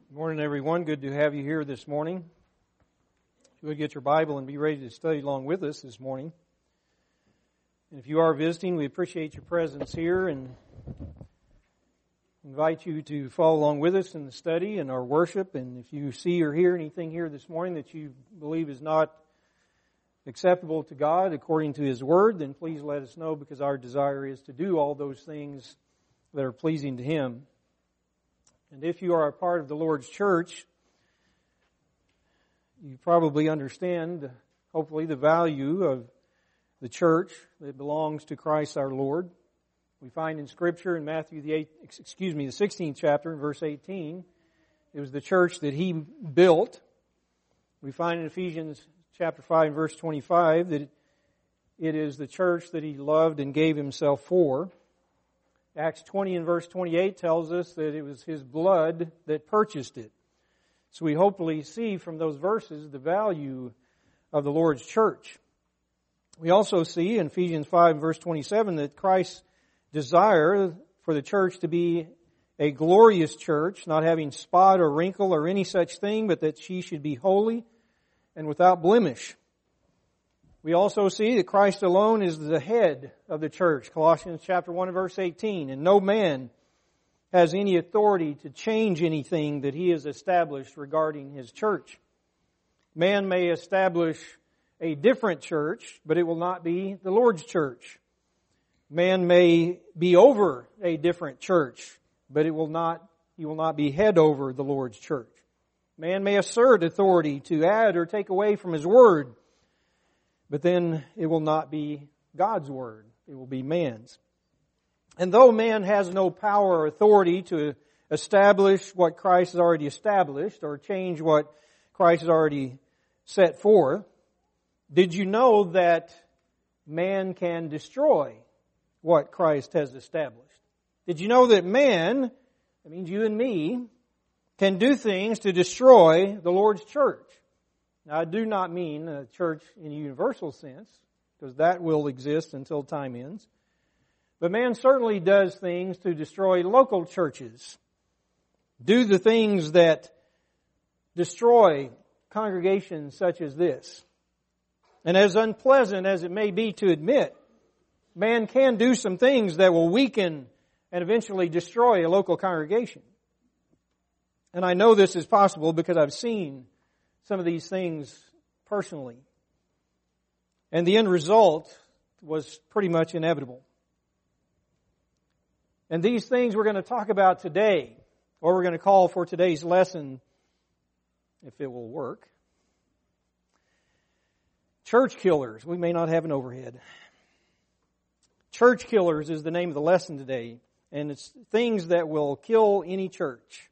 Good morning, everyone. Good to have you here this morning. If you would get your Bible and be ready to study along with us this morning. And if you are visiting, we appreciate your presence here and invite you to follow along with us in the study and our worship. And if you see or hear anything here this morning that you believe is not acceptable to God according to His Word, then please let us know, because our desire is to do all those things that are pleasing to Him. And if you are a part of the Lord's church, you probably understand, hopefully, the value of the church that belongs to Christ our Lord. We find in Scripture in Matthew the 16th chapter, verse 18, it was the church that He built. We find in Ephesians chapter 5, verse 25, that it is the church that He loved and gave Himself for. Acts 20 and verse 28 tells us that it was His blood that purchased it. So we hopefully see from those verses the value of the Lord's church. We also see in Ephesians 5 and verse 27 that Christ's desire for the church to be a glorious church, not having spot or wrinkle or any such thing, but that she should be holy and without blemish. We also see that Christ alone is the head of the church, Colossians chapter 1 and verse 18, and no man has any authority to change anything that He has established regarding His church. Man may establish a different church, but it will not be the Lord's church. Man may be over a different church, but he will not be head over the Lord's church. Man may assert authority to add or take away from His Word, but then it will not be God's Word. It will be man's. And though man has no power or authority to establish what Christ has already established or change what Christ has already set forth, did you know that man can destroy what Christ has established? Did you know that man, that means you and me, can do things to destroy the Lord's church? Now, I do not mean a church in a universal sense, because that will exist until time ends. But man certainly does things to destroy local churches. Do the things that destroy congregations such as this. And as unpleasant as it may be to admit, man can do some things that will weaken and eventually destroy a local congregation. And I know this is possible because I've seen some of these things personally. And the end result was pretty much inevitable. And these things we're going to talk about today, or we're going to call for today's lesson, if it will work, church killers. We may not have an overhead. Church killers is the name of the lesson today, and it's things that will kill any church.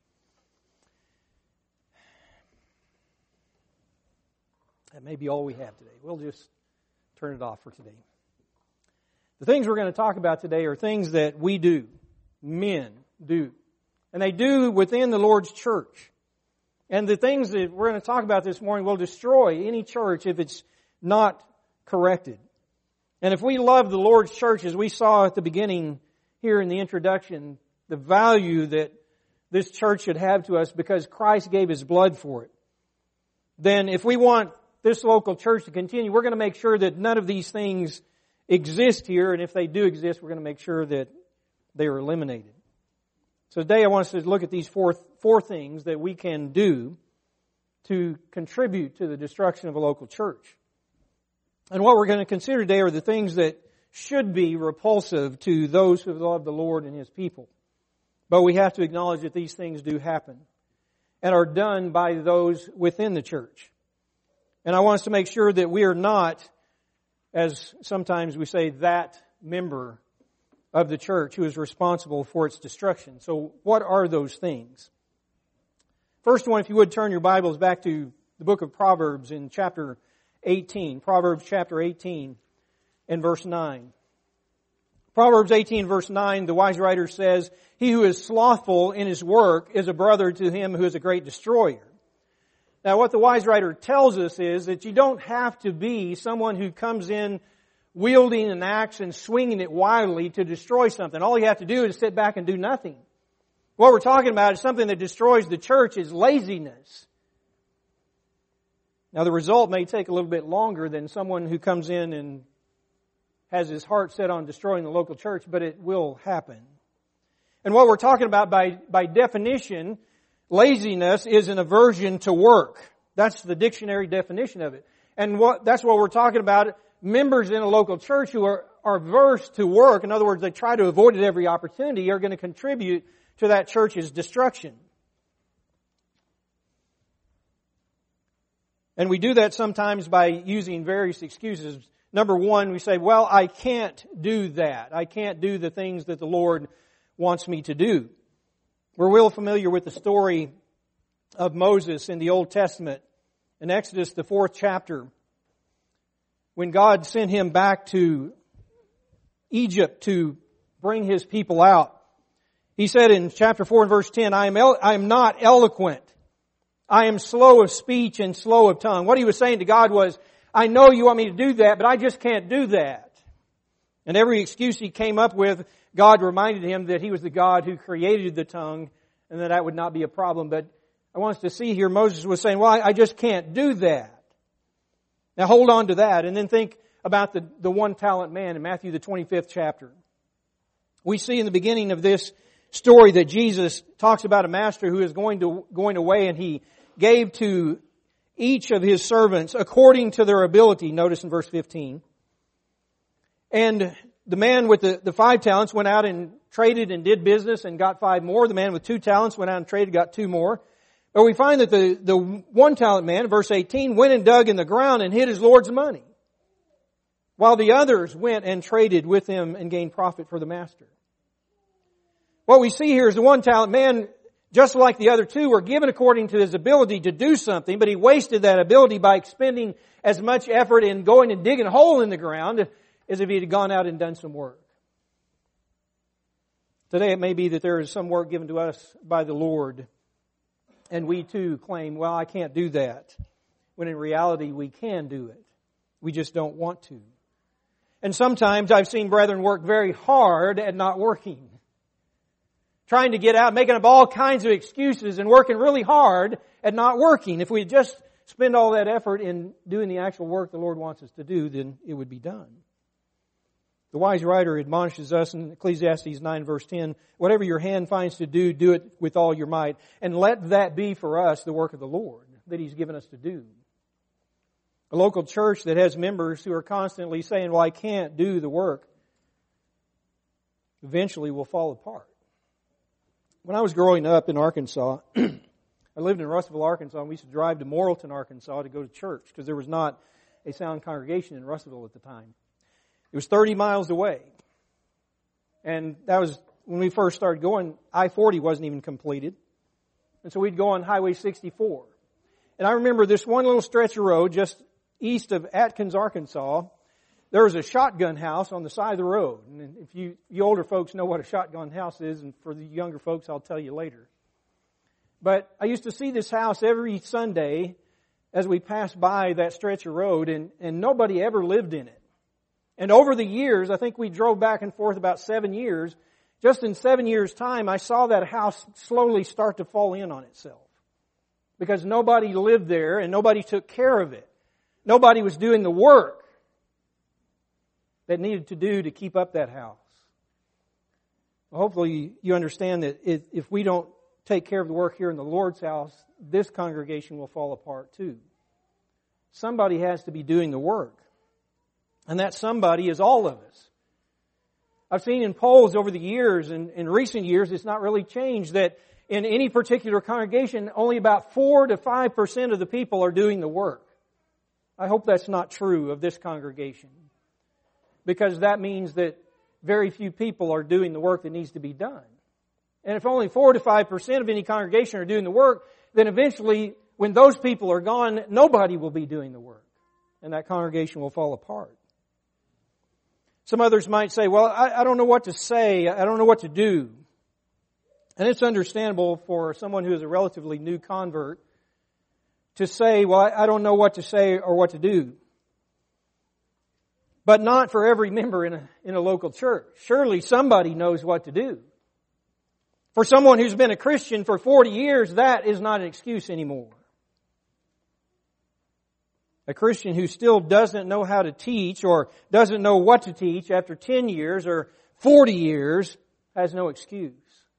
That may be all we have today. We'll just turn it off for today. The things we're going to talk about today are things that we do, men do. And they do within the Lord's church. And the things that we're going to talk about this morning will destroy any church if it's not corrected. And if we love the Lord's church, as we saw at the beginning here in the introduction, the value that this church should have to us because Christ gave His blood for it, then if we want this local church to continue, we're going to make sure that none of these things exist here, and if they do exist, we're going to make sure that they are eliminated. So today I want us to look at these four things that we can do to contribute to the destruction of a local church. And what we're going to consider today are the things that should be repulsive to those who love the Lord and His people. But we have to acknowledge that these things do happen and are done by those within the church. And I want us to make sure that we are not, as sometimes we say, that member of the church who is responsible for its destruction. So what are those things? First one, if you would turn your Bibles back to the book of Proverbs in chapter 18. Proverbs chapter 18 and verse 9. Proverbs 18 verse 9, the wise writer says, "He who is slothful in his work is a brother to him who is a great destroyer." Now what the wise writer tells us is that you don't have to be someone who comes in wielding an axe and swinging it wildly to destroy something. All you have to do is sit back and do nothing. What we're talking about is something that destroys the church is laziness. Now the result may take a little bit longer than someone who comes in and has his heart set on destroying the local church, but it will happen. And what we're talking about by definition, laziness is an aversion to work. That's the dictionary definition of it. And that's what we're talking about. Members in a local church who are averse to work, in other words, they try to avoid it every opportunity, are going to contribute to that church's destruction. And we do that sometimes by using various excuses. Number one, we say, well, I can't do that. I can't do the things that the Lord wants me to do. We're well familiar with the story of Moses in the Old Testament. In Exodus, the 4th chapter, when God sent him back to Egypt to bring His people out, He said in chapter 4 and verse 10, I am not eloquent. I am slow of speech and slow of tongue. What he was saying to God was, I know you want me to do that, but I just can't do that. And every excuse he came up with, God reminded him that He was the God who created the tongue and that would not be a problem. But I want us to see here, Moses was saying, well, I just can't do that. Now hold on to that and then think about the 1 talent man in Matthew the 25th chapter. We see in the beginning of this story that Jesus talks about a master who is going away, and He gave to each of His servants according to their ability. Notice in verse 15. And the man with the 5 talents went out and traded and did business and got 5 more. The man with 2 talents went out and traded, got 2 more. But we find that the 1 talent man, verse 18, went and dug in the ground and hid his Lord's money, while the others went and traded with him and gained profit for the master. What we see here is the 1 talent man, just like the other 2, were given according to his ability to do something, but he wasted that ability by expending as much effort in going and digging a hole in the ground as if he had gone out and done some work. Today it may be that there is some work given to us by the Lord, and we too claim, well, I can't do that, when in reality we can do it. We just don't want to. And sometimes I've seen brethren work very hard at not working. Trying to get out, making up all kinds of excuses and working really hard at not working. If we just spend all that effort in doing the actual work the Lord wants us to do, then it would be done. The wise writer admonishes us in Ecclesiastes 9 verse 10, whatever your hand finds to do, do it with all your might. And let that be for us the work of the Lord that He's given us to do. A local church that has members who are constantly saying, well, I can't do the work, eventually will fall apart. When I was growing up in Arkansas, I lived in Russellville, Arkansas, and we used to drive to Morrilton, Arkansas to go to church because there was not a sound congregation in Russellville at the time. It was 30 miles away. And that was when we first started going. I-40 wasn't even completed. And so we'd go on Highway 64. And I remember this one little stretch of road just east of Atkins, Arkansas. There was a shotgun house on the side of the road. And if you older folks know what a shotgun house is, and for the younger folks, I'll tell you later. But I used to see this house every Sunday as we passed by that stretch of road, and nobody ever lived in it. And over the years, I think we drove back and forth about 7 years. Just in 7 years' time, I saw that house slowly start to fall in on itself. Because nobody lived there and nobody took care of it. Nobody was doing the work that needed to do to keep up that house. Well, hopefully you understand that if we don't take care of the work here in the Lord's house, this congregation will fall apart too. Somebody has to be doing the work. And that somebody is all of us. I've seen in polls over the years, and in recent years, it's not really changed, that in any particular congregation, only about 4 to 5% of the people are doing the work. I hope that's not true of this congregation. Because that means that very few people are doing the work that needs to be done. And if only 4 to 5% of any congregation are doing the work, then eventually, when those people are gone, nobody will be doing the work. And that congregation will fall apart. Some others might say, well, I don't know what to say. I don't know what to do. And it's understandable for someone who is a relatively new convert to say, well, I don't know what to say or what to do. But not for every member in a local church. Surely somebody knows what to do. For someone who's been a Christian for 40 years, that is not an excuse anymore. A Christian who still doesn't know how to teach or doesn't know what to teach after 10 years or 40 years has no excuse.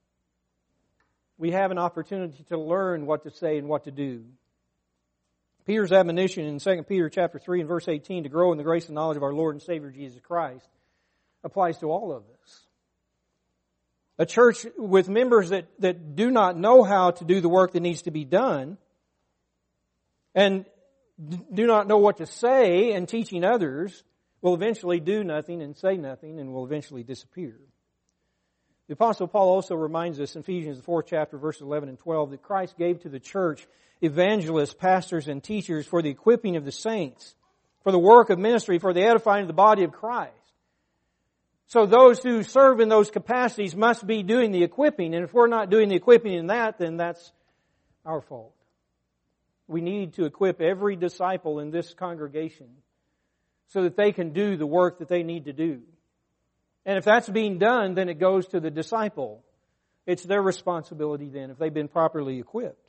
We have an opportunity to learn what to say and what to do. Peter's admonition in 2 Peter chapter 3 and verse 18 to grow in the grace and knowledge of our Lord and Savior Jesus Christ applies to all of us. A church with members that do not know how to do the work that needs to be done and do not know what to say and teaching others will eventually do nothing and say nothing and will eventually disappear. The Apostle Paul also reminds us in Ephesians the 4th chapter, verses 11 and 12, that Christ gave to the church evangelists, pastors, and teachers for the equipping of the saints, for the work of ministry, for the edifying of the body of Christ. So those who serve in those capacities must be doing the equipping, and if we're not doing the equipping in that, then that's our fault. We need to equip every disciple in this congregation so that they can do the work that they need to do. And if that's being done, then it goes to the disciple. It's their responsibility then if they've been properly equipped.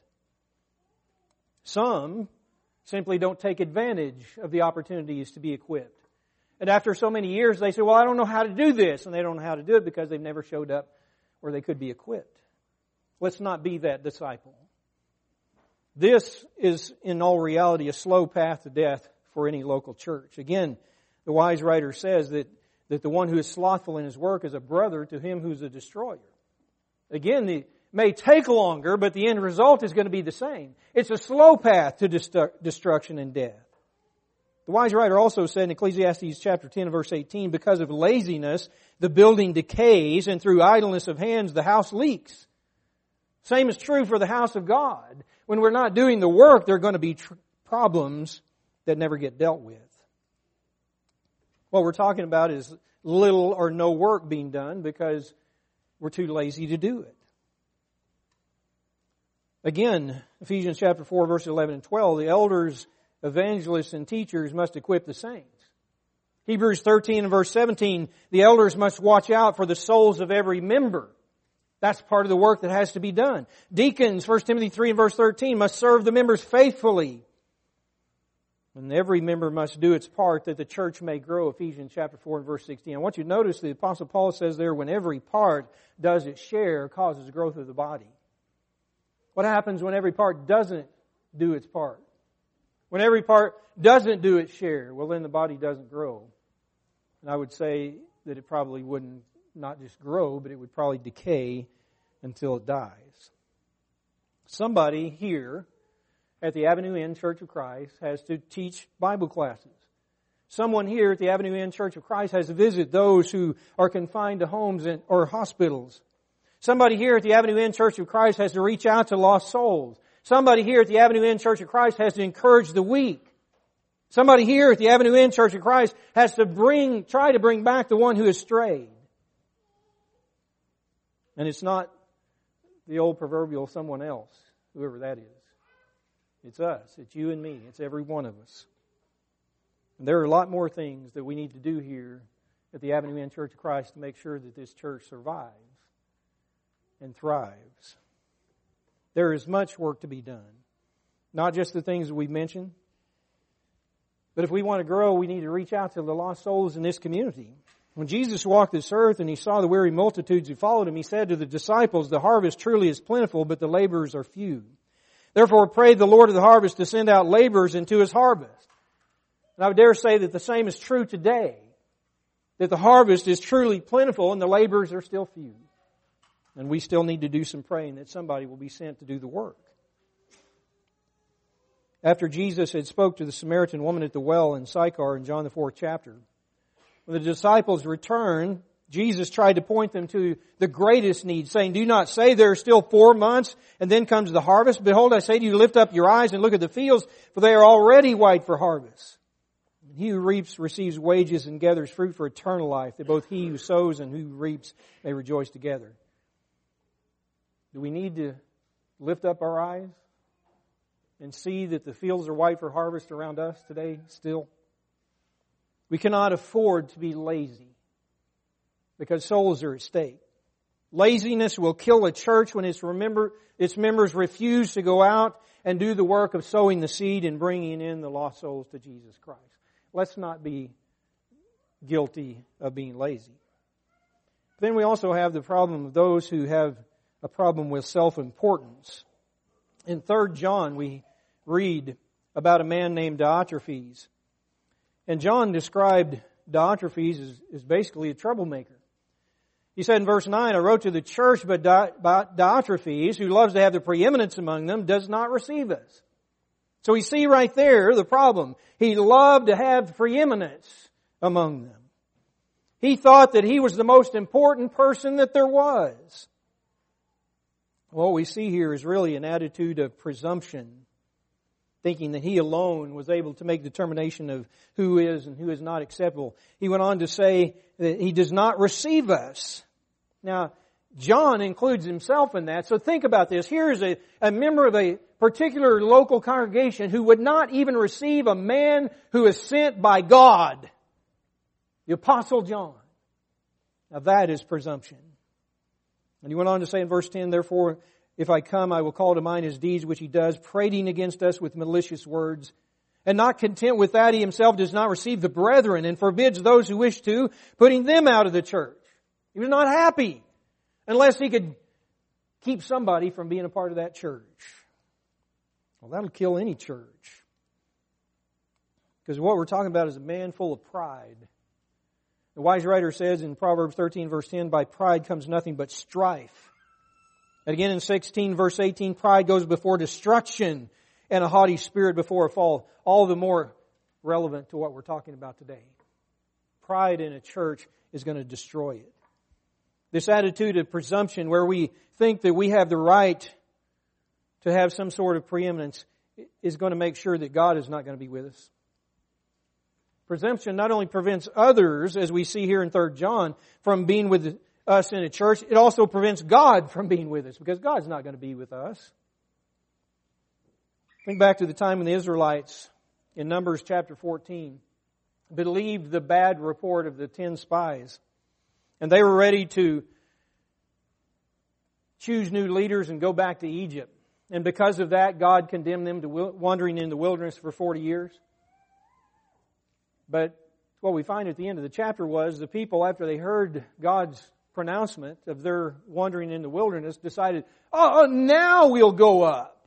Some simply don't take advantage of the opportunities to be equipped. And after so many years, they say, well, I don't know how to do this. And they don't know how to do it because they've never showed up where they could be equipped. Let's not be that disciple. This is, in all reality, a slow path to death for any local church. Again, the wise writer says that the one who is slothful in his work is a brother to him who's a destroyer. Again, it may take longer, but the end result is going to be the same. It's a slow path to destruction and death. The wise writer also said in Ecclesiastes chapter 10 and verse 18, because of laziness, the building decays, and through idleness of hands, the house leaks. Same is true for the house of God. When we're not doing the work, there are going to be problems that never get dealt with. What we're talking about is little or no work being done because we're too lazy to do it. Again, Ephesians chapter 4, verses 11 and 12, the elders, evangelists, and teachers must equip the saints. Hebrews 13 and verse 17, the elders must watch out for the souls of every member. That's part of the work that has to be done. Deacons, 1 Timothy 3 and verse 13, must serve the members faithfully. And every member must do its part that the church may grow, Ephesians chapter 4 and verse 16. I want you to notice the Apostle Paul says there, when every part does its share, causes growth of the body. What happens when every part doesn't do its part? When every part doesn't do its share, well then the body doesn't grow. And I would say that it probably wouldn't not just grow, but it would probably decay until it dies. Somebody here at the Avenue Inn Church of Christ has to teach Bible classes. Someone here at the Avenue Inn Church of Christ has to visit those who are confined to homes or hospitals. Somebody here at the Avenue Inn Church of Christ has to reach out to lost souls. Somebody here at the Avenue Inn Church of Christ has to encourage the weak. Somebody here at the Avenue Inn Church of Christ has to try to bring back the one who has strayed. And it's not the old proverbial someone else, whoever that is. It's us. It's you and me. It's every one of us. And there are a lot more things that we need to do here at the Avenue Inn Church of Christ to make sure that this church survives and thrives. There is much work to be done. Not just the things that we've mentioned. But if we want to grow, we need to reach out to the lost souls in this community. When Jesus walked this earth and He saw the weary multitudes who followed Him, He said to the disciples, the harvest truly is plentiful, but the laborers are few. Therefore pray the Lord of the harvest to send out laborers into His harvest. And I would dare say that the same is true today. That the harvest is truly plentiful and the laborers are still few. And we still need to do some praying that somebody will be sent to do the work. After Jesus had spoke to the Samaritan woman at the well in Sychar in John the 4th chapter, when the disciples returned, Jesus tried to point them to the greatest need, saying, do not say there are still 4 months and then comes the harvest. Behold, I say to you, lift up your eyes and look at the fields, for they are already white for harvest. And he who reaps receives wages and gathers fruit for eternal life, that both he who sows and who reaps may rejoice together. Do we need to lift up our eyes and see that the fields are white for harvest around us today still? We cannot afford to be lazy because souls are at stake. Laziness will kill a church when its members refuse to go out and do the work of sowing the seed and bringing in the lost souls to Jesus Christ. Let's not be guilty of being lazy. Then we also have the problem of those who have a problem with self-importance. In 3 John, we read about a man named Diotrephes. And John described Diotrephes as basically a troublemaker. He said in verse 9, I wrote to the church, but Diotrephes, who loves to have the preeminence among them, does not receive us. So we see right there the problem. He loved to have preeminence among them. He thought that he was the most important person that there was. What we see here is really an attitude of presumption, thinking that he alone was able to make determination of who is and who is not acceptable. He went on to say that he does not receive us. Now, John includes himself in that, so think about this. Here is a member of a particular local congregation who would not even receive a man who is sent by God. The Apostle John. Now that is presumption. And he went on to say in verse 10, therefore, if I come, I will call to mind his deeds which he does, prating against us with malicious words. And not content with that, he himself does not receive the brethren and forbids those who wish to, putting them out of the church. He was not happy unless he could keep somebody from being a part of that church. Well, that'll kill any church. Because what we're talking about is a man full of pride. The wise writer says in Proverbs 13 verse 10, by pride comes nothing but strife. And again in 16 verse 18, pride goes before destruction and a haughty spirit before a fall. All the more relevant to what we're talking about today. Pride in a church is going to destroy it. This attitude of presumption where we think that we have the right to have some sort of preeminence is going to make sure that God is not going to be with us. Presumption not only prevents others, as we see here in 3 John, from being with us in a church, it also prevents God from being with us, because God's not going to be with us. Think back to the time when the Israelites, in Numbers chapter 14, believed the bad report of the 10 spies. And they were ready to choose new leaders and go back to Egypt. And because of that, God condemned them to wandering in the wilderness for 40 years. But what we find at the end of the chapter was the people, after they heard God's pronouncement of their wandering in the wilderness, decided, oh, now we'll go up.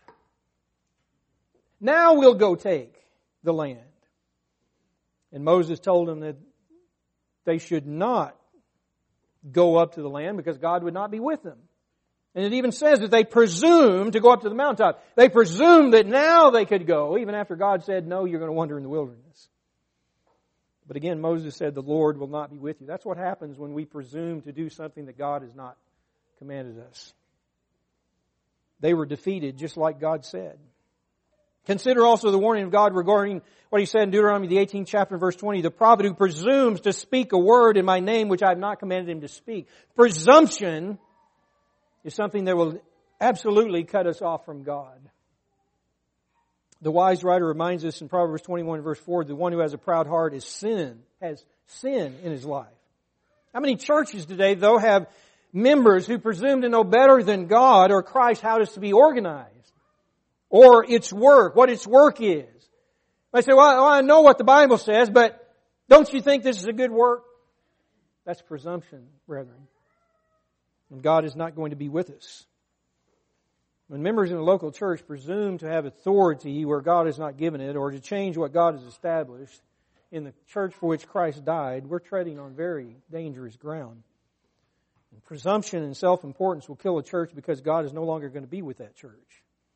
Now we'll go take the land. And Moses told them that they should not go up to the land because God would not be with them. And it even says that they presumed to go up to the mountaintop. They presumed that now they could go, even after God said, no, you're going to wander in the wilderness. But again, Moses said, the Lord will not be with you. That's what happens when we presume to do something that God has not commanded us. They were defeated just like God said. Consider also the warning of God regarding what He said in Deuteronomy, the 18th chapter, verse 20. The prophet who presumes to speak a word in my name which I have not commanded him to speak. Presumption is something that will absolutely cut us off from God. The wise writer reminds us in Proverbs 21 verse 4, the one who has a proud heart has sin in his life. How many churches today, though, have members who presume to know better than God or Christ how it is to be organized? Or its work, what its work is. They say, well, I know what the Bible says, but don't you think this is a good work? That's presumption, brethren. And God is not going to be with us. When members in a local church presume to have authority where God has not given it, or to change what God has established in the church for which Christ died, we're treading on very dangerous ground. And presumption and self-importance will kill a church because God is no longer going to be with that church.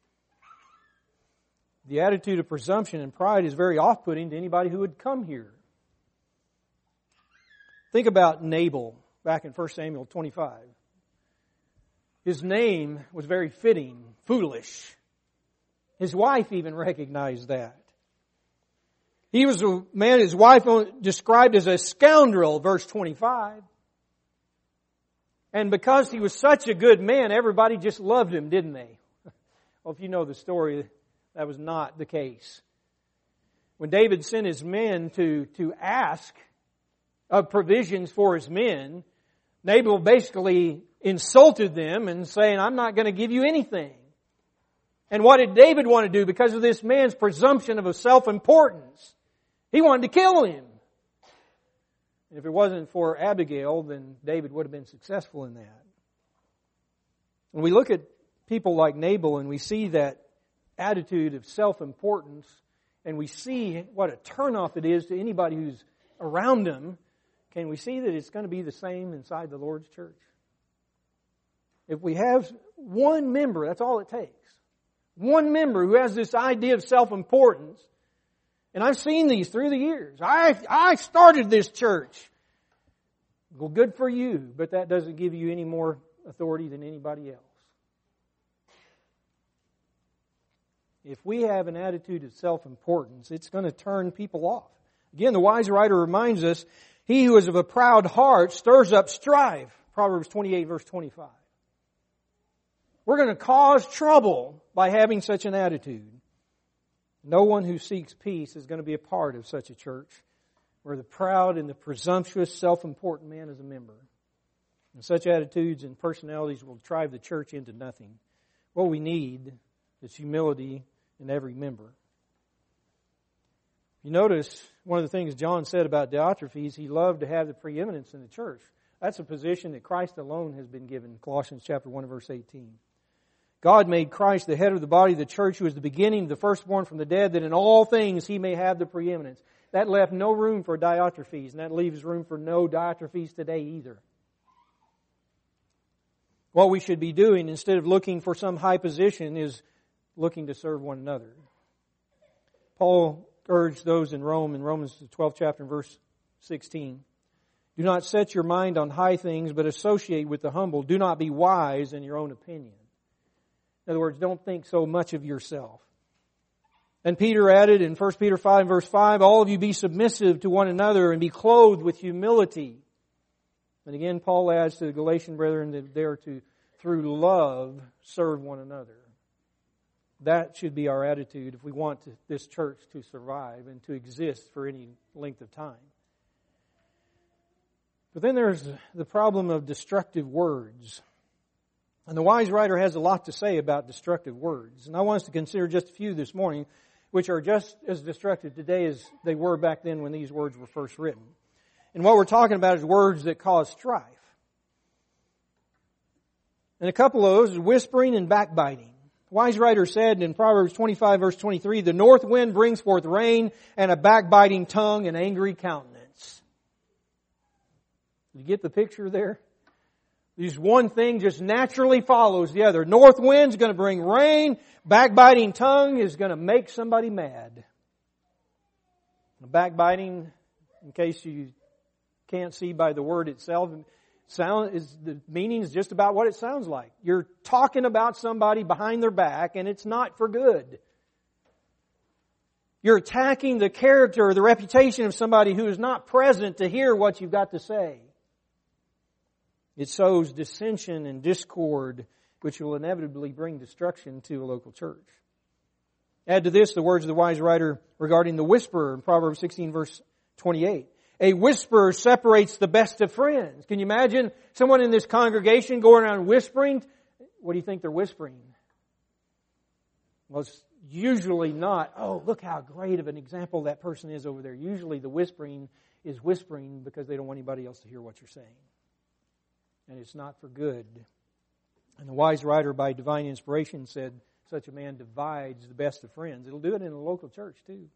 The attitude of presumption and pride is very off-putting to anybody who would come here. Think about Nabal back in 1 Samuel 25. His name was very fitting, foolish. His wife even recognized that. He was a man his wife described as a scoundrel, verse 25. And because he was such a good man, everybody just loved him, didn't they? Well, if you know the story, that was not the case. When David sent his men to ask of provisions for his men, Nabal basically insulted them and saying, I'm not going to give you anything. And what did David want to do because of this man's presumption of a self-importance? He wanted to kill him. And if it wasn't for Abigail, then David would have been successful in that. When we look at people like Nabal and we see that attitude of self-importance, and we see what a turnoff it is to anybody who's around them, can we see that it's going to be the same inside the Lord's church? If we have one member, that's all it takes. One member who has this idea of self-importance. And I've seen these through the years. I started this church. Well, good for you, but that doesn't give you any more authority than anybody else. If we have an attitude of self-importance, it's going to turn people off. Again, the wise writer reminds us, he who is of a proud heart stirs up strife. Proverbs 28 verse 25. We're going to cause trouble by having such an attitude. No one who seeks peace is going to be a part of such a church where the proud and the presumptuous, self-important man is a member. And such attitudes and personalities will drive the church into nothing. What we need is humility in every member. You notice one of the things John said about Diotrephes, he loved to have the preeminence in the church. That's a position that Christ alone has been given. Colossians chapter 1 verse 18. God made Christ the head of the body of the church, who is the beginning, the firstborn from the dead, that in all things He may have the preeminence. That left no room for Diotrephes, and that leaves room for no Diotrephes today either. What we should be doing, instead of looking for some high position, is looking to serve one another. Paul urged those in Rome, in Romans the 12th chapter, verse 16, do not set your mind on high things, but associate with the humble. Do not be wise in your own opinion. In other words, don't think so much of yourself. And Peter added in 1 Peter 5 verse 5, all of you be submissive to one another and be clothed with humility. And again, Paul adds to the Galatian brethren that they are to, through love, serve one another. That should be our attitude if we want this church to survive and to exist for any length of time. But then there's the problem of destructive words. And the wise writer has a lot to say about destructive words. And I want us to consider just a few this morning, which are just as destructive today as they were back then when these words were first written. And what we're talking about is words that cause strife. And a couple of those is whispering and backbiting. The wise writer said in Proverbs 25 verse 23, the north wind brings forth rain and a backbiting tongue and angry countenance. You get the picture there? This one thing just naturally follows the other. North wind's going to bring rain. Backbiting tongue is going to make somebody mad. Backbiting, in case you can't see by the word itself, the meaning is just about what it sounds like. You're talking about somebody behind their back, and it's not for good. You're attacking the character or the reputation of somebody who is not present to hear what you've got to say. It sows dissension and discord, which will inevitably bring destruction to a local church. Add to this the words of the wise writer regarding the whisperer in Proverbs 16 verse 28. A whisperer separates the best of friends. Can you imagine someone in this congregation going around whispering? What do you think they're whispering? Well, it's usually not, oh, look how great of an example that person is over there. Usually the whispering is whispering because they don't want anybody else to hear what you're saying. And it's not for good. And the wise writer by divine inspiration said, such a man divides the best of friends. It'll do it in a local church too.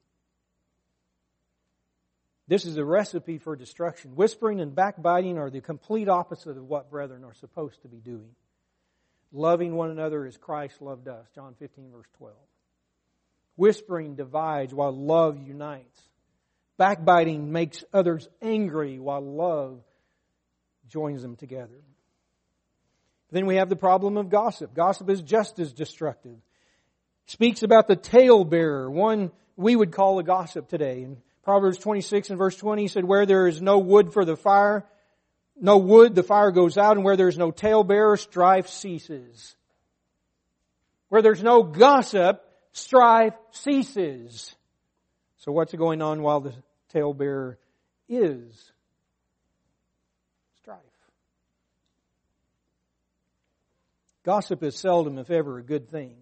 This is a recipe for destruction. Whispering and backbiting are the complete opposite of what brethren are supposed to be doing. Loving one another as Christ loved us. John 15 verse 12. Whispering divides while love unites. Backbiting makes others angry while love joins them together. Then we have the problem of gossip. Gossip is just as destructive. It speaks about the talebearer, one we would call a gossip today. In Proverbs 26 and verse 20, he said, where there is no wood for the fire, no wood, the fire goes out, and where there is no talebearer, strife ceases. Where there's no gossip, strife ceases. So what's going on while the talebearer is? Strife. Gossip is seldom, if ever, a good thing.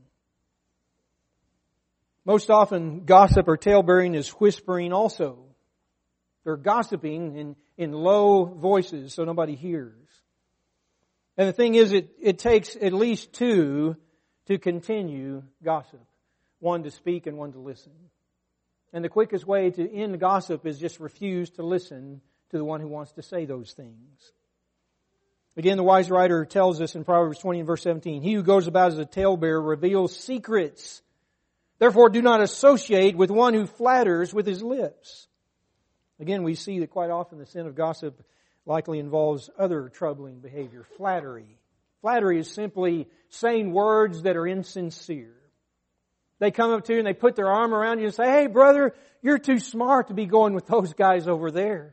Most often, gossip or talebearing is whispering also. They're gossiping in low voices so nobody hears. And the thing is, it takes at least two to continue gossip. One to speak and one to listen. And the quickest way to end gossip is just refuse to listen to the one who wants to say those things. Again, the wise writer tells us in Proverbs 20 and verse 17, he who goes about as a talebearer reveals secrets. Therefore, do not associate with one who flatters with his lips. Again, we see that quite often the sin of gossip likely involves other troubling behavior. Flattery. Flattery is simply saying words that are insincere. They come up to you and they put their arm around you and say, hey brother, you're too smart to be going with those guys over there.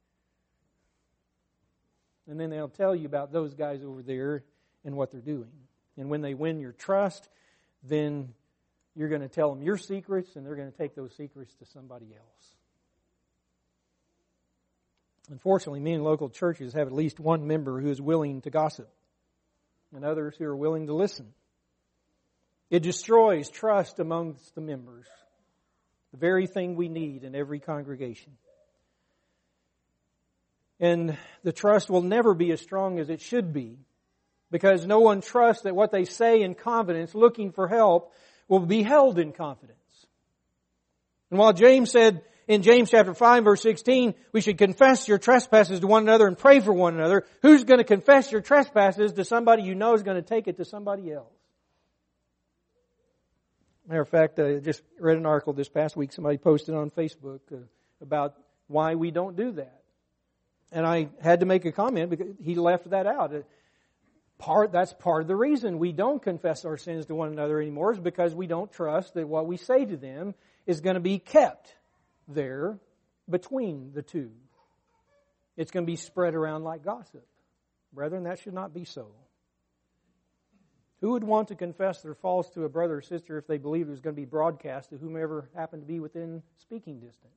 And then they'll tell you about those guys over there and what they're doing. And when they win your trust, then you're going to tell them your secrets and they're going to take those secrets to somebody else. Unfortunately, many local churches have at least one member who is willing to gossip and others who are willing to listen. It destroys trust amongst the members, the very thing we need in every congregation. And the trust will never be as strong as it should be because no one trusts that what they say in confidence, looking for help, will be held in confidence. And while James said in James chapter 5 verse 16, we should confess your trespasses to one another and pray for one another, who's going to confess your trespasses to somebody you know is going to take it to somebody else? Matter of fact, I just read an article this past week. Somebody posted on Facebook about why we don't do that. And I had to make a comment because he left that out. That's part of the reason we don't confess our sins to one another anymore is because we don't trust that what we say to them is going to be kept there between the two. It's going to be spread around like gossip. Brethren, that should not be so. Who would want to confess their faults to a brother or sister if they believed it was going to be broadcast to whomever happened to be within speaking distance?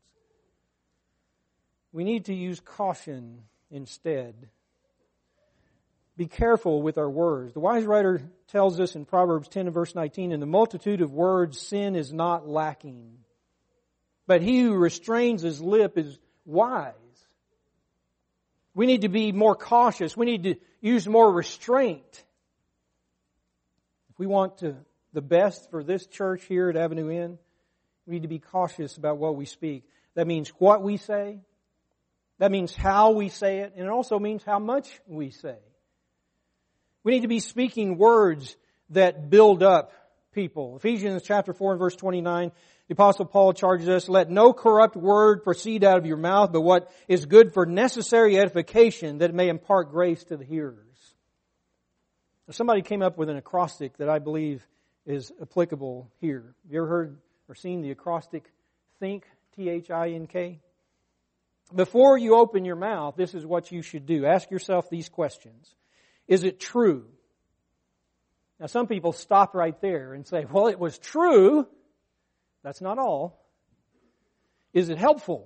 We need to use caution instead. Be careful with our words. The wise writer tells us in Proverbs 10 and verse 19, in the multitude of words sin is not lacking, but he who restrains his lip is wise. We need to be more cautious. We need to use more restraint. If we want the best for this church here at Avenue Inn, we need to be cautious about what we speak. That means what we say. That means how we say it. And it also means how much we say. We need to be speaking words that build up people. Ephesians chapter 4 and verse 29, the Apostle Paul charges us, let no corrupt word proceed out of your mouth, but what is good for necessary edification, that it may impart grace to the hearers. Somebody came up with an acrostic that I believe is applicable here. Have you ever heard or seen the acrostic THINK, T-H-I-N-K? Before you open your mouth, this is what you should do. Ask yourself these questions. Is it true? Now some people stop right there and say, well, it was true. That's not all. Is it helpful?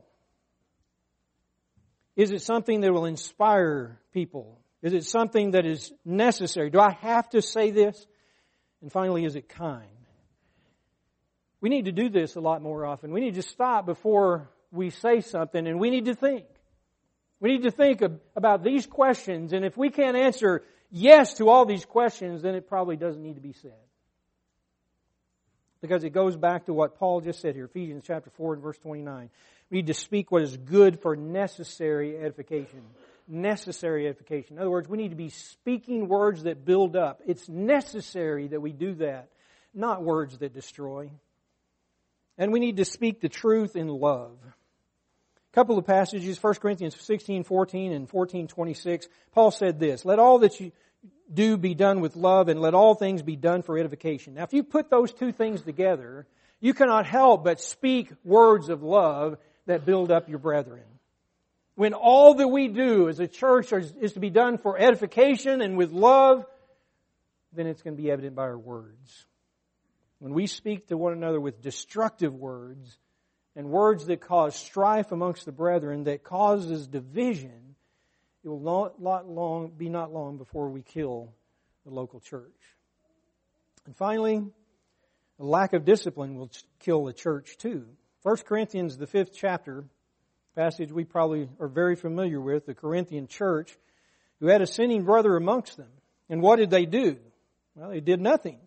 Is it something that will inspire people? Is it something that is necessary? Do I have to say this? And finally, is it kind? We need to do this a lot more often. We need to stop before we say something and we need to think. We need to think about these questions, and if we can't answer yes to all these questions, then it probably doesn't need to be said. Because it goes back to what Paul just said here, Ephesians chapter 4 and verse 29. We need to speak what is good for necessary edification. Necessary edification. In other words, we need to be speaking words that build up. It's necessary that we do that, not words that destroy. And we need to speak the truth in love. A couple of passages, 1 Corinthians 16:14 and 14:26. Paul said this, let all that you do be done with love, and let all things be done for edification. Now, if you put those two things together, you cannot help but speak words of love that build up your brethren. When all that we do as a church is to be done for edification and with love, then it's going to be evident by our words. When we speak to one another with destructive words and words that cause strife amongst the brethren, that causes division, it will not long before we kill the local church. And finally, a lack of discipline will kill the church too. 1 Corinthians, the 5th chapter, passage we probably are very familiar with, the Corinthian church, who had a sinning brother amongst them. And what did they do? Well, they did nothing.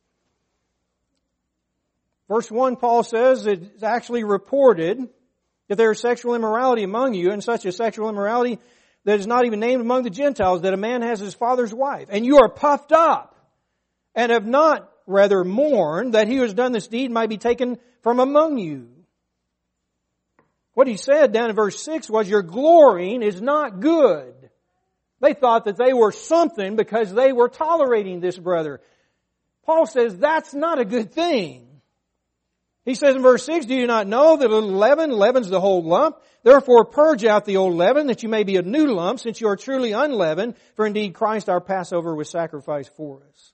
Verse 1, Paul says, it's actually reported that there is sexual immorality among you, and such a sexual immorality that is not even named among the Gentiles, that a man has his father's wife. And you are puffed up, and have not rather mourned that he who has done this deed might be taken from among you. What he said down in verse 6 was, your glorying is not good. They thought that they were something because they were tolerating this brother. Paul says that's not a good thing. He says in verse 6, do you not know that a little leaven leavens the whole lump? Therefore purge out the old leaven, that you may be a new lump, since you are truly unleavened. For indeed Christ our Passover was sacrificed for us.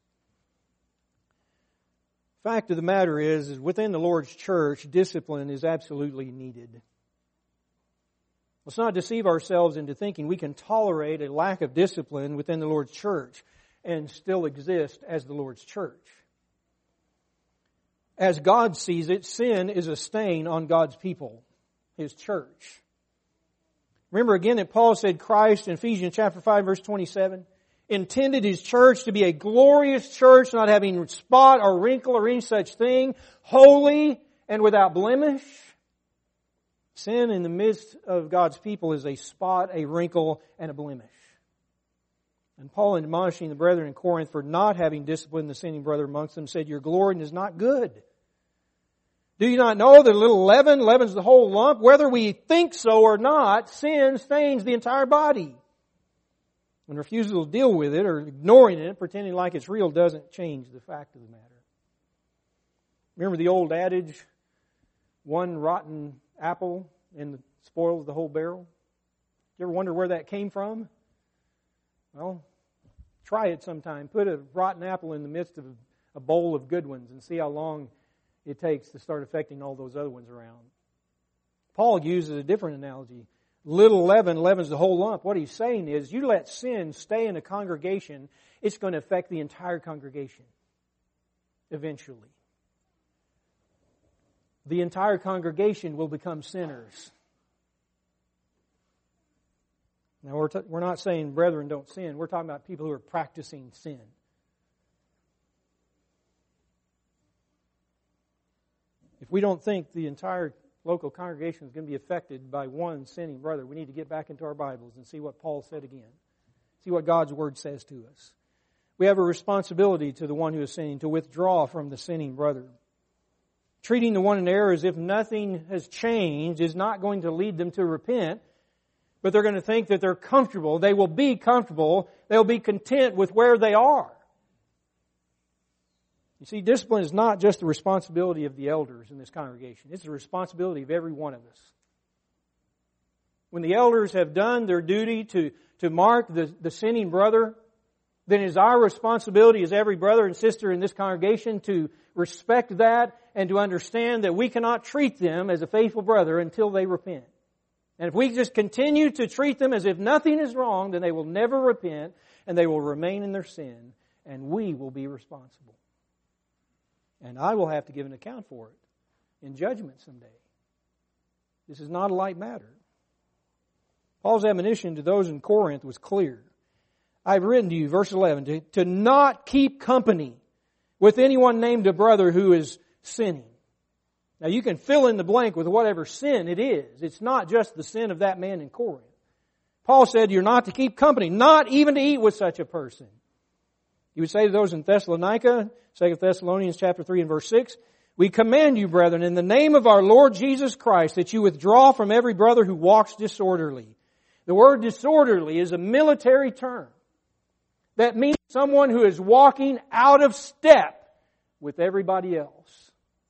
Fact of the matter is within the Lord's church, discipline is absolutely needed. Let's not deceive ourselves into thinking we can tolerate a lack of discipline within the Lord's church and still exist as the Lord's church. As God sees it, sin is a stain on God's people, His church. Remember again that Paul said Christ in Ephesians chapter 5 verse 27 intended His church to be a glorious church, not having spot or wrinkle or any such thing, holy and without blemish. Sin in the midst of God's people is a spot, a wrinkle, and a blemish. And Paul, admonishing the brethren in Corinth for not having disciplined the sinning brother amongst them, said, your glorying is not good. Do you not know that a little leaven leavens the whole lump? Whether we think so or not, sin stains the entire body. And refusal to deal with it or ignoring it, pretending like it's real, doesn't change the fact of the matter. Remember the old adage, one rotten apple and spoils the whole barrel? You ever wonder where that came from? Well, try it sometime. Put a rotten apple in the midst of a bowl of good ones and see how long it takes to start affecting all those other ones around. Paul uses a different analogy. Little leaven leavens the whole lump. What he's saying is, you let sin stay in a congregation, it's going to affect the entire congregation eventually. The entire congregation will become sinners. Now, we're not saying brethren don't sin. We're talking about people who are practicing sin. If we don't think the entire local congregation is going to be affected by one sinning brother, we need to get back into our Bibles and see what Paul said again. See what God's Word says to us. We have a responsibility to the one who is sinning to withdraw from the sinning brother. Treating the one in error as if nothing has changed is not going to lead them to repent, but they're going to think that they're comfortable. They will be comfortable. They'll be content with where they are. You see, discipline is not just the responsibility of the elders in this congregation. It's the responsibility of every one of us. When the elders have done their duty to mark the sinning brother, then it is our responsibility as every brother and sister in this congregation to respect that and to understand that we cannot treat them as a faithful brother until they repent. And if we just continue to treat them as if nothing is wrong, then they will never repent and they will remain in their sin, and we will be responsible. And I will have to give an account for it in judgment someday. This is not a light matter. Paul's admonition to those in Corinth was clear. I've written to you, verse 11, to not keep company with anyone named a brother who is sinning. Now you can fill in the blank with whatever sin it is. It's not just the sin of that man in Corinth. Paul said you're not to keep company, not even to eat with such a person. He would say to those in Thessalonica, 2 Thessalonians chapter 3 and verse 6, we command you, brethren, in the name of our Lord Jesus Christ, that you withdraw from every brother who walks disorderly. The word disorderly is a military term. That means someone who is walking out of step with everybody else.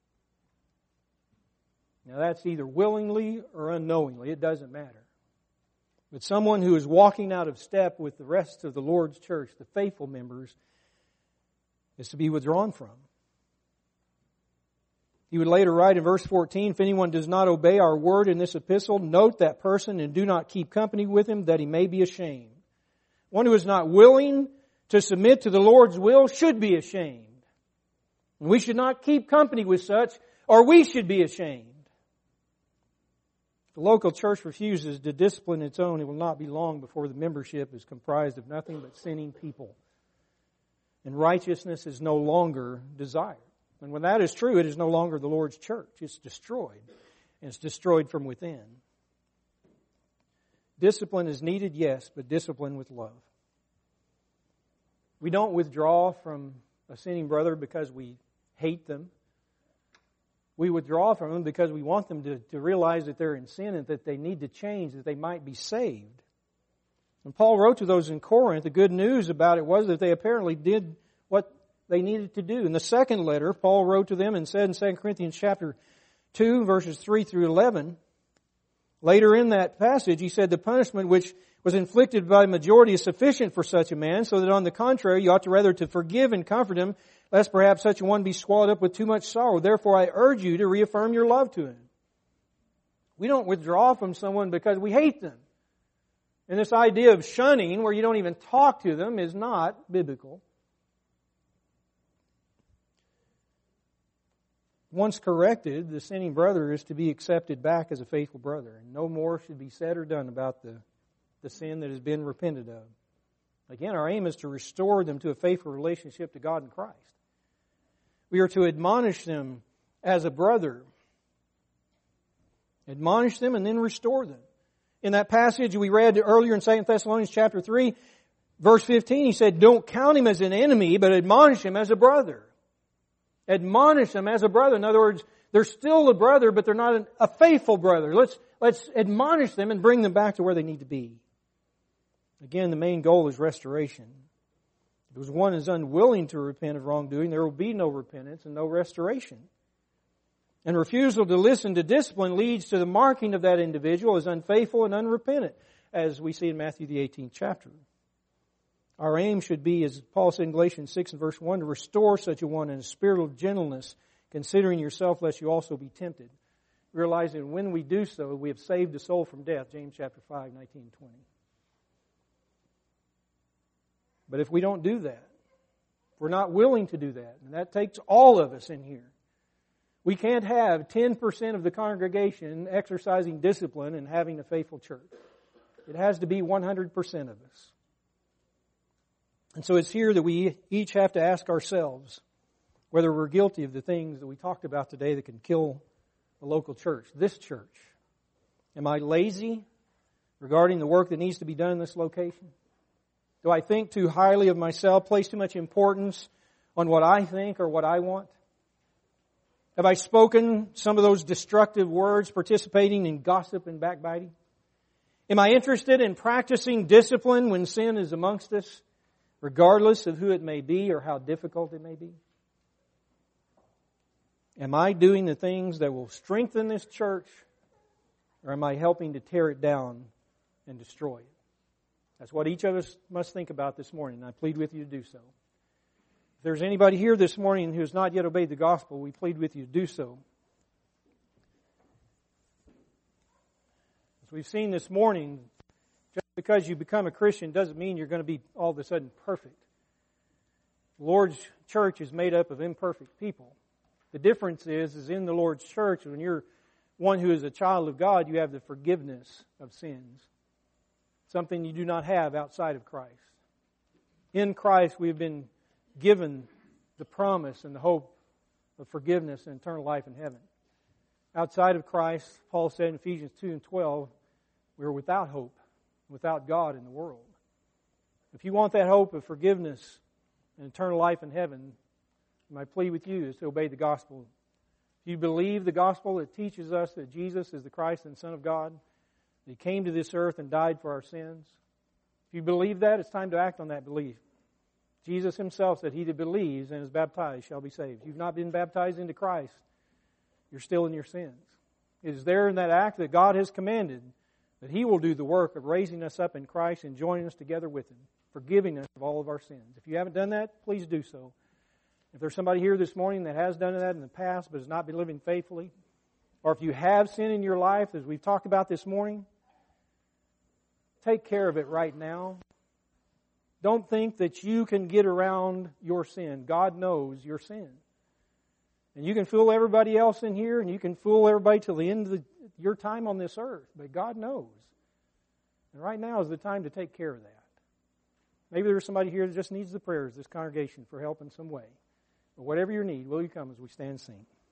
Now that's either willingly or unknowingly. It doesn't matter. But someone who is walking out of step with the rest of the Lord's church, the faithful members, is to be withdrawn from. He would later write in verse 14, if anyone does not obey our word in this epistle, note that person and do not keep company with him, that he may be ashamed. One who is not willing to submit to the Lord's will should be ashamed. And we should not keep company with such, or we should be ashamed. If the local church refuses to discipline its own, it will not be long before the membership is comprised of nothing but sinning people. And righteousness is no longer desired. And when that is true, it is no longer the Lord's church. It's destroyed. And it's destroyed from within. Discipline is needed, yes, but discipline with love. We don't withdraw from a sinning brother because we hate them. We withdraw from them because we want them to realize that they're in sin and that they need to change, that they might be saved. And Paul wrote to those in Corinth, the good news about it was that they apparently did what they needed to do. In the second letter, Paul wrote to them and said in 2 Corinthians chapter 2, verses 3 through 11, later in that passage, he said, the punishment which was inflicted by the majority is sufficient for such a man, so that on the contrary, you ought to rather to forgive and comfort him, lest perhaps such a one be swallowed up with too much sorrow. Therefore, I urge you to reaffirm your love to him. We don't withdraw from someone because we hate them. And this idea of shunning, where you don't even talk to them, is not biblical. Once corrected, the sinning brother is to be accepted back as a faithful brother. And no more should be said or done about the sin that has been repented of. Again, our aim is to restore them to a faithful relationship to God and Christ. We are to admonish them as a brother. Admonish them and then restore them. In that passage we read earlier in 2 Thessalonians chapter 3, verse 15, he said, don't count him as an enemy, but admonish him as a brother. Admonish him as a brother. In other words, they're still a brother, but they're not a faithful brother. Let's admonish them and bring them back to where they need to be. Again, the main goal is restoration. Because one is unwilling to repent of wrongdoing, there will be no repentance and no restoration. And refusal to listen to discipline leads to the marking of that individual as unfaithful and unrepentant, as we see in Matthew the 18th chapter. Our aim should be, as Paul said in Galatians 6 and verse 1, to restore such a one in a spirit of gentleness, considering yourself lest you also be tempted. Realizing when we do so, we have saved a soul from death, James chapter 5, 19 and 20. But if we don't do that, if we're not willing to do that, and that takes all of us in here, we can't have 10% of the congregation exercising discipline and having a faithful church. It has to be 100% of us. And so it's here that we each have to ask ourselves whether we're guilty of the things that we talked about today that can kill the local church, this church. Am I lazy regarding the work that needs to be done in this location? Do I think too highly of myself, place too much importance on what I think or what I want? Have I spoken some of those destructive words, participating in gossip and backbiting? Am I interested in practicing discipline when sin is amongst us, regardless of who it may be or how difficult it may be? Am I doing the things that will strengthen this church, or am I helping to tear it down and destroy it? That's what each of us must think about this morning, and I plead with you to do so. If there's anybody here this morning who has not yet obeyed the gospel, we plead with you to do so. As we've seen this morning, just because you become a Christian doesn't mean you're going to be all of a sudden perfect. The Lord's church is made up of imperfect people. The difference is in the Lord's church, when you're one who is a child of God, you have the forgiveness of sins. Something you do not have outside of Christ. In Christ, we have been given the promise and the hope of forgiveness and eternal life in heaven. Outside of Christ, Paul said in Ephesians 2 and 12, we are without hope, without God in the world. If you want that hope of forgiveness and eternal life in heaven, my plea with you is to obey the gospel. If you believe the gospel that teaches us that Jesus is the Christ and Son of God, that He came to this earth and died for our sins, if you believe that, it's time to act on that belief. Jesus Himself said, he that believes and is baptized shall be saved. If you've not been baptized into Christ, you're still in your sins. It is there in that act that God has commanded that He will do the work of raising us up in Christ and joining us together with Him, forgiving us of all of our sins. If you haven't done that, please do so. If there's somebody here this morning that has done that in the past but has not been living faithfully, or if you have sin in your life, as we've talked about this morning, take care of it right now. Don't think that you can get around your sin. God knows your sin. And you can fool everybody else in here, and you can fool everybody till the end of your time on this earth. But God knows. And right now is the time to take care of that. Maybe there's somebody here that just needs the prayers of this congregation for help in some way. But whatever your need, will you come as we stand and sing?